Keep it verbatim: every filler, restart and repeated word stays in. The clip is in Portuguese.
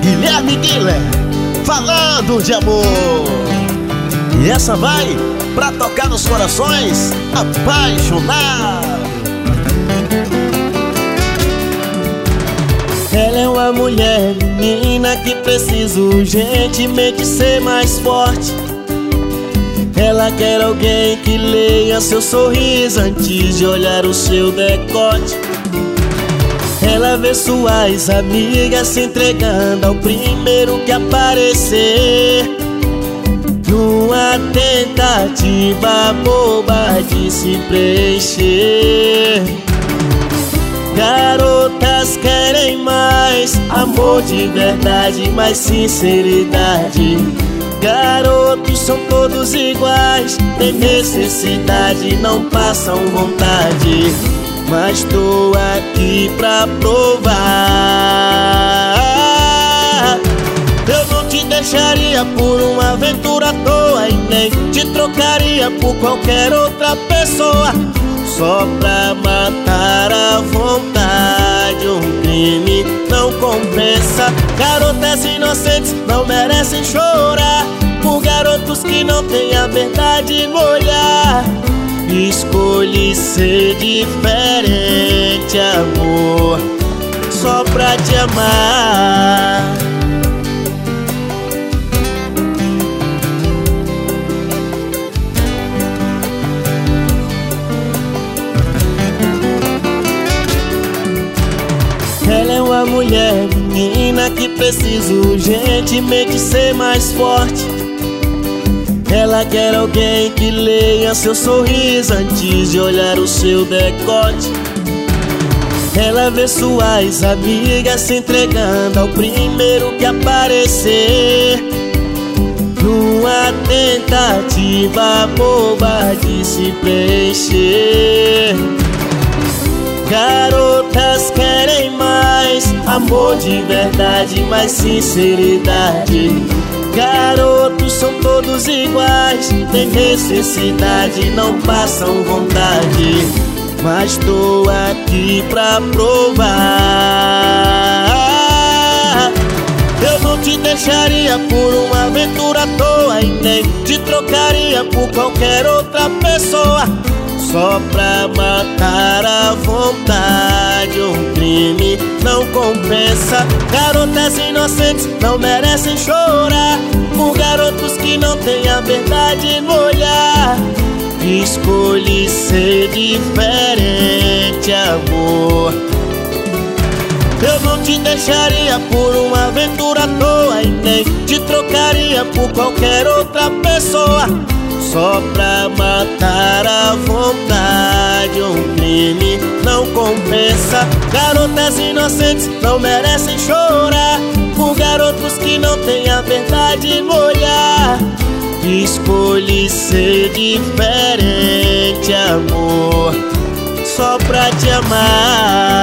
Guilherme Guilherme, falando de amor. E essa vai pra tocar nos corações apaixonados. Ela é uma mulher, menina, que precisa urgentemente ser mais forte. Ela quer alguém que leia seu sorriso antes de olhar o seu decote. Ela vê suas amigas se entregando ao primeiro que aparecer, numa tentativa boba de se preencher. Garotas querem mais amor de verdade, mais sinceridade. Garotos são todos iguais, tem necessidade, não passam vontade. Mas tô aqui pra provar. Eu não te deixaria por uma aventura à toa, e nem te trocaria por qualquer outra pessoa, só pra matar a vontade. Um crime não compensa. Garotas inocentes não merecem chorar por garotos que não têm a verdade no olhar. Escolhi ser diferente, amor, só pra te amar. Ela é uma mulher, menina, que precisa urgentemente ser mais forte. Ela quer alguém que leia seu sorriso antes de olhar o seu decote. Ela vê suas amigas se entregando ao primeiro que aparecer, numa tentativa boba de se preencher. Garotas querem mais amor de verdade, mais sinceridade. Garotos são todos iguais, tem necessidade, não passam vontade. Mas tô aqui pra provar. Eu não te deixaria por uma aventura à toa, e nem te trocaria por qualquer outra pessoa, só pra matar a vontade. Um crime não compensa. Garotas inocentes não merecem chorar por garotos que não têm a verdade no olhar. Escolhi ser diferente, amor. Eu não te deixaria por uma aventura à toa, e nem te trocaria por qualquer outra pessoa, só pra matar a vontade. Um crime não compensa. Garotas inocentes não merecem chorar por garotos que não têm a verdade no olhar. Escolhi ser diferente, amor, só pra te amar.